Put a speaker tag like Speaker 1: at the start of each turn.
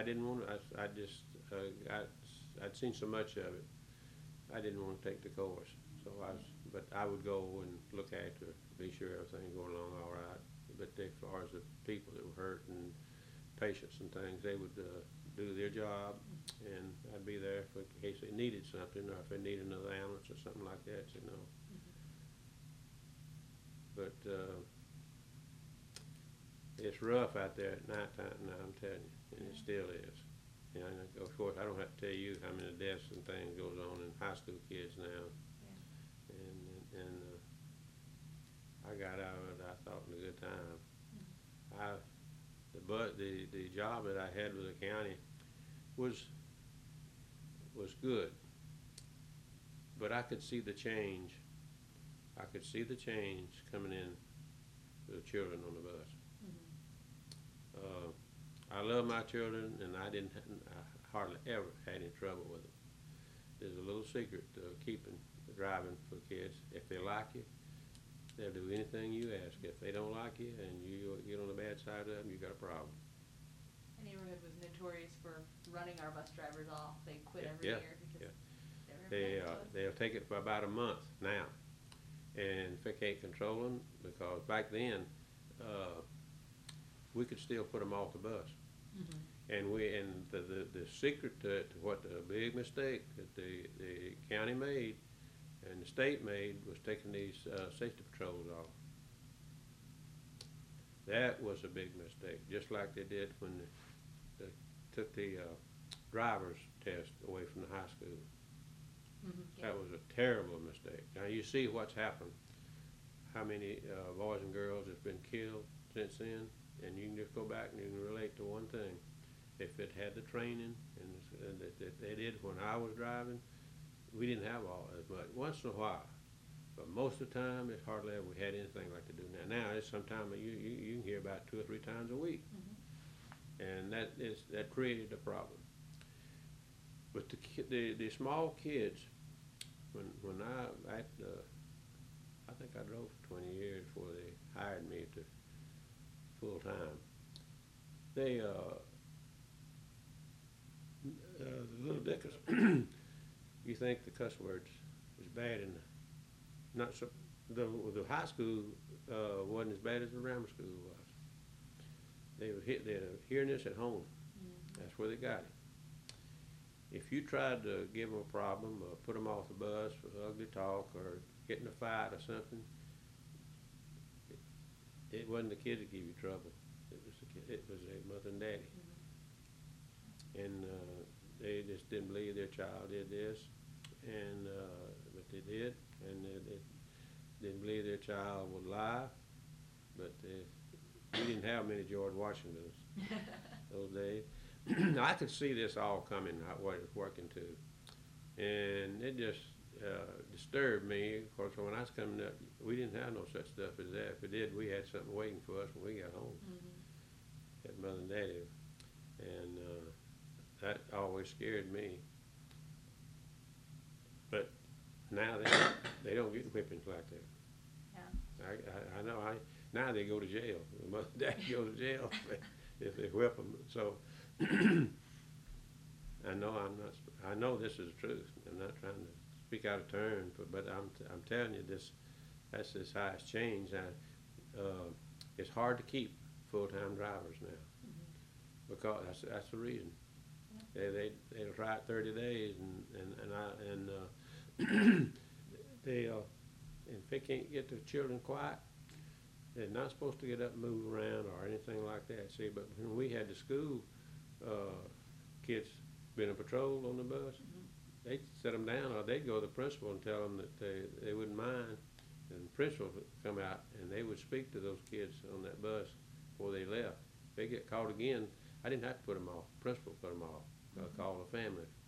Speaker 1: didn't want to, I just, I'd seen so much of it, I didn't want to take the course. So but I would go and look after, be sure everything going along all right. But as far as the people that were hurt and patients and things, they would do their job, and I'd be there for in case they needed something, or if they needed another ambulance or something like that, you know. But it's rough out there at night time now, I'm telling you, and it still is. You know, and of course, I don't have to tell you how many deaths and things goes on in high school kids now. And I got out of it, I thought, in a good time. I the job that I had with the county was good, but I could see the change. I could see the change coming in with the children on the bus. I love my children, and I hardly ever had any trouble with them. There's a little secret to keeping driving for kids. If they like you, they'll do anything you ask. If they don't like you and you get on the bad side of them, you got a problem.
Speaker 2: My neighborhood was notorious for running our bus drivers off. They quit every
Speaker 1: Yeah,
Speaker 2: year because
Speaker 1: yeah. They'll take it for about a month now, and if they can't control them, because back then we could still put them off the bus. And the secret to what the big mistake that the county made and the state made was taking these safety patrols off. That was a big mistake, just like they did when they took the driver's test away from the high school.
Speaker 2: Yeah.
Speaker 1: That was a terrible mistake. Now you see what's happened, how many boys and girls has been killed since then, and you can just go back and you can relate to one thing. If it had the training and that they did when I was driving, we didn't have all as much. Once in a while, but most of the time, it's hardly ever we had anything like they do now. Now it's sometimes you can hear about 2 or 3 times a week, and that created a problem. But the small kids, when I think I drove for 20 years before they hired me to full time. They the little Dickers, you think the cuss words is bad in not so the high school wasn't as bad as the grammar school was. They're hearing this at home. That's where they got it. If you tried to give them a problem or put them off the bus for ugly talk or get in a fight or something, it wasn't the kid that gave you trouble. It was their mother and daddy. And they just didn't believe their child did this, and but they did, and they didn't believe their child would lie, but we didn't have many George Washingtons those days. I could see this all coming, what it's working to, and it just disturbed me. Of course, when I was coming up, we didn't have no such stuff as that. If we did, we had something waiting for us when we got home. Had mother and daddy, and that always scared me. But now they don't get whippings like that.
Speaker 2: Yeah.
Speaker 1: I know. Now they go to jail. The mother and daddy go to jail if they whip them. So I know this is the truth. I'm not trying to speak out of turn, but I'm telling you this. That's just how it's changed. It's hard to keep full-time drivers now because that's the reason. They'll try it 30 days and if they can't get the children quiet, they're not supposed to get up and move around or anything like that. See, but when we had the school kids been a patrol on the bus, they'd set them down, or they'd go to the principal and tell them that they wouldn't mind, and the principal would come out and they would speak to those kids on that bus before they left. If they get caught again, I didn't have to put them off. The principal put them off. Call the family